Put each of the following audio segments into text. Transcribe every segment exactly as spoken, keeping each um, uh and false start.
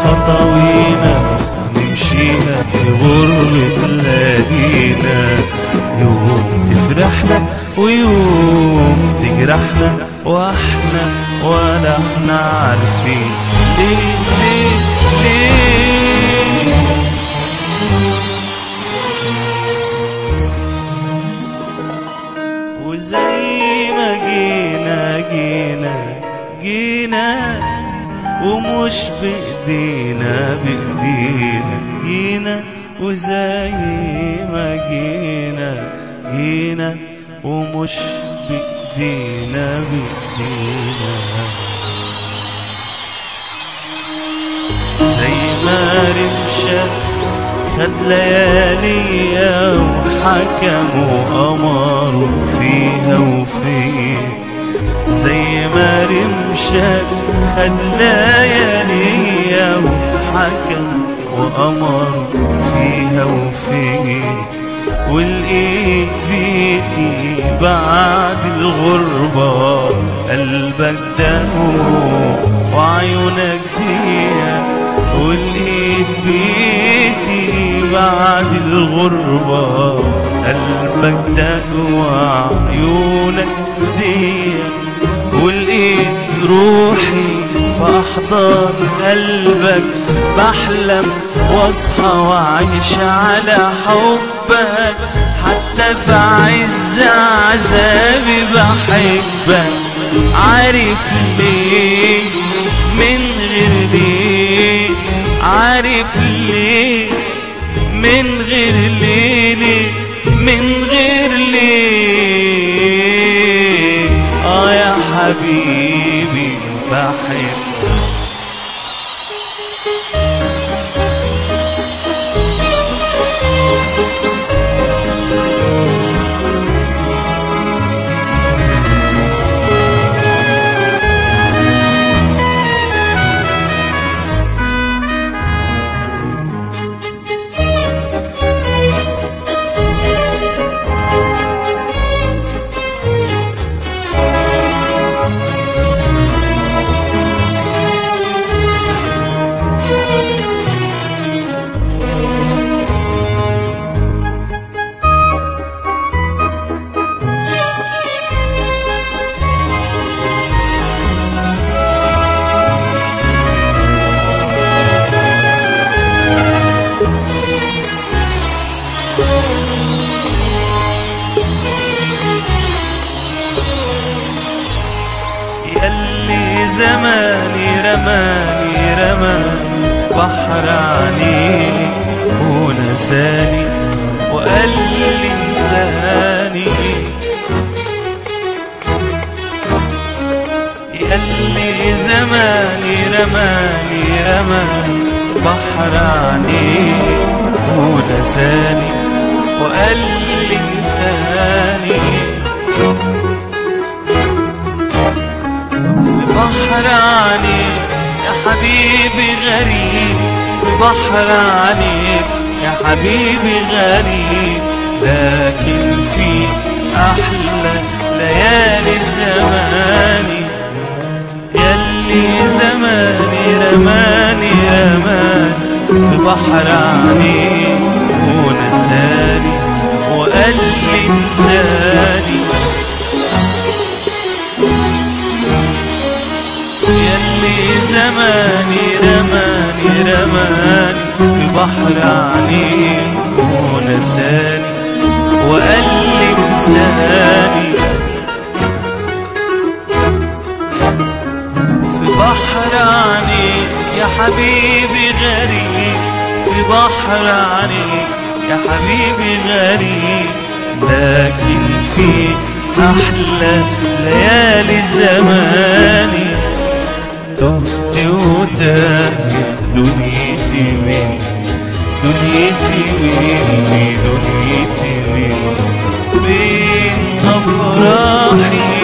خطوينا نمشيها في غربة ليالينا، يوم تفرحنا ويوم تجرحنا واحنا ولا احنا عارفين ليه ليه ليه. وزي ما جينا جينا جينا ومش بإيدينا بإيدينا جينا، وزي ما جينا جينا ومش بإيدينا بإيدينا. زي ما رمشة خد لياليا وحكموا أمروا فيها وفيه، زي ما رمشة خد لياليا وحكم وأمر فيها وفيه، والإيد بيتي بعد الغربة قلبك دهو وعيونك ضيق، والإيد بيتي بعد الغربة قلبك دهو وعيونك ضيق، والإيد روحي في أحضان قلبك بحلم واصحى واعيش على حبك، حتى في عز عذابي بحبك. عارف ليه من غير ليه، عارف ليه من غير ليه ليه من غير ليه. اه يا حبيبي بحبك. زماني رماني رماني بحر عينيك ونساني وقال لي انساني، قال لي زماني رماني رماني بحر عينيك ونساني وقال لي انساني. بحر عليك يا حبيبي غريب، في بحر عليك يا حبيبي غريب، لكن في أحلى ليالي زماني، ياللي زماني رماني رماني في بحر عليك ونساني وقال لي انساني. ياللي زماني رماني رماني في بحر عينيك ونساني وقال لي انساني. في بحر عينيك يا حبيبي غريب، في بحر عينيك يا حبيبي غريب، لكن في أحلى ليالي زماني. تهت وتاهت دنيتي مني، دنيتي مني دنيتي مني، بين أفراحي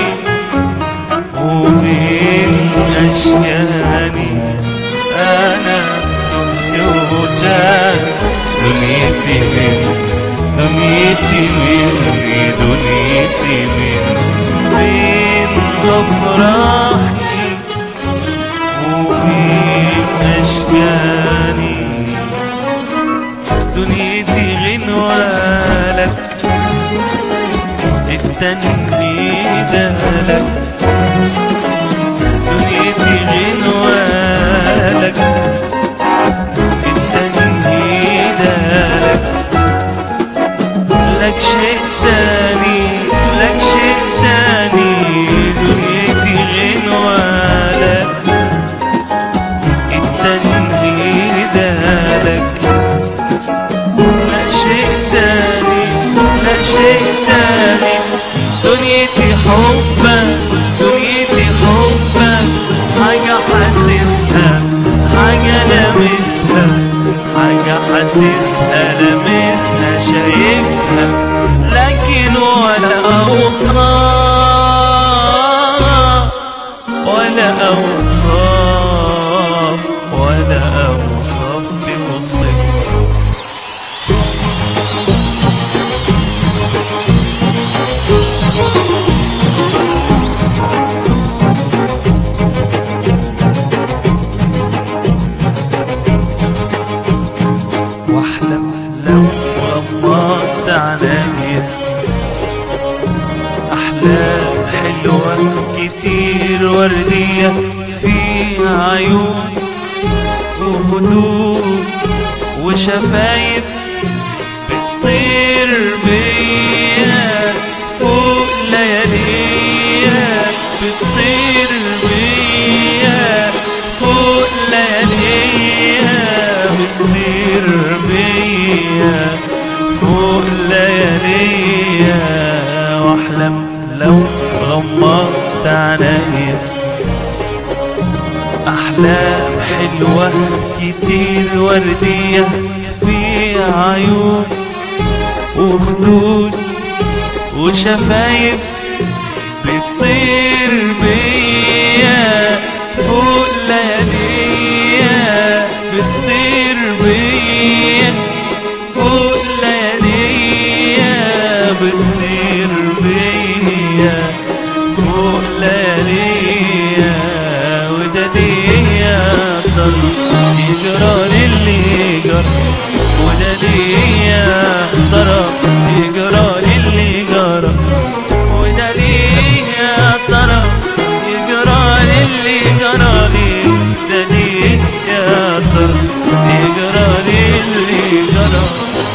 وبين أشياني. أنا تهت وتاهت دنيتي مني، دنيتي مني دنيتي مني، بين أفراحي وبين أشجار. حاجة حاسسها لامسها شايفها، لكن ولا أوصاف ولا أوصاف ولا أوصاف توصف. واحلم لو غمضت عينيا، أحلام حلوة كتير وردية فيها عيون وهدوء وشفايف بتطير بيا فوق لياليا، بتطير بيا فوق لياليا، بتطير بيا فوق لياليا. واحلم لو غمضت عينيا، أحلام حلوة كتير وردية فيها عيون وخدود وشفايف بتطير بيا فوق لياليا، بتطير بيا فوق لياليا، بتطير بيا فوق لياليا. وده ليه يا ترى يجرى للي جرى، وده ليه يا ترى يجرى للي جرى، وده ليه يا ترى يجرى للي جرى لي، ده ليه يا ترى يجرى للي جرى.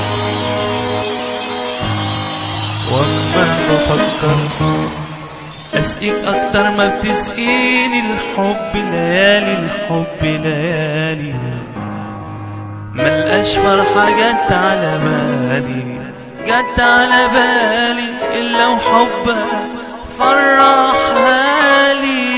وأما بفكر أسقيك أكتر ما بتسقيني الحب ليالي، الحب ليالي ملقاش فرحة جت على بالي، جت على بالي إلا وحبك فرحها لي.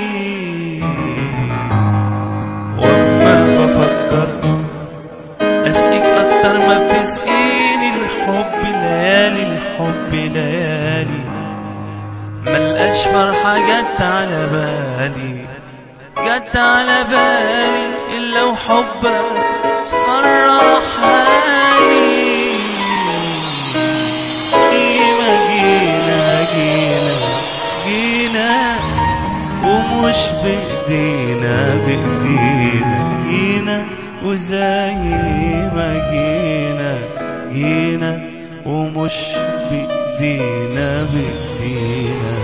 وأما بفكر أسقيك أكتر ما بتسقيني الحب ليالي، الحب ليالي ملقاش فرحة جت على بالي، جت على بالي إلا وحبك فرحها لي. جينا جينا جينا جينا ومش بإيدينا بإيدينا، جينا وزي ما جينا جينا ومش بإيدينا بإيدينا.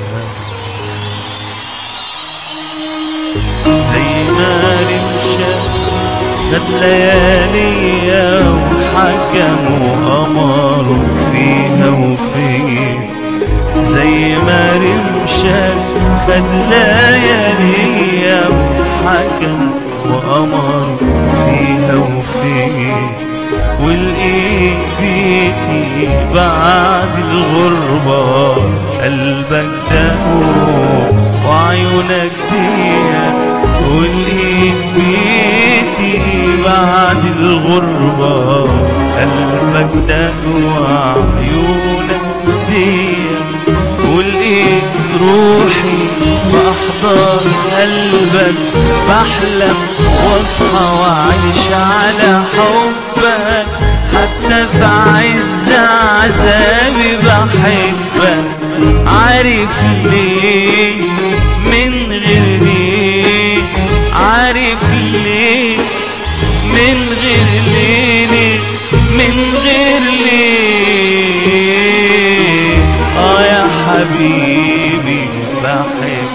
زي ما رمشة خد لياليا وحكم وأمر فيها وفيه، زي ما رمشة خد لياليا وحكم وأمر فيها وفيه. والإيد بيتي بعد الغربة قلبك دهو وعيونك ديا، والإيد بيتي بعد الغربة قلبك دهو وعيونك ديا، والإيد روحي في أحضان قلبك بحلم واصحى واعيش على حبك، حتى في عز عذابي بحبك. عارف ليه من غير ليه، عارف ليه من غير ليه، من غير ليه. اه يا حبيبي بحبك.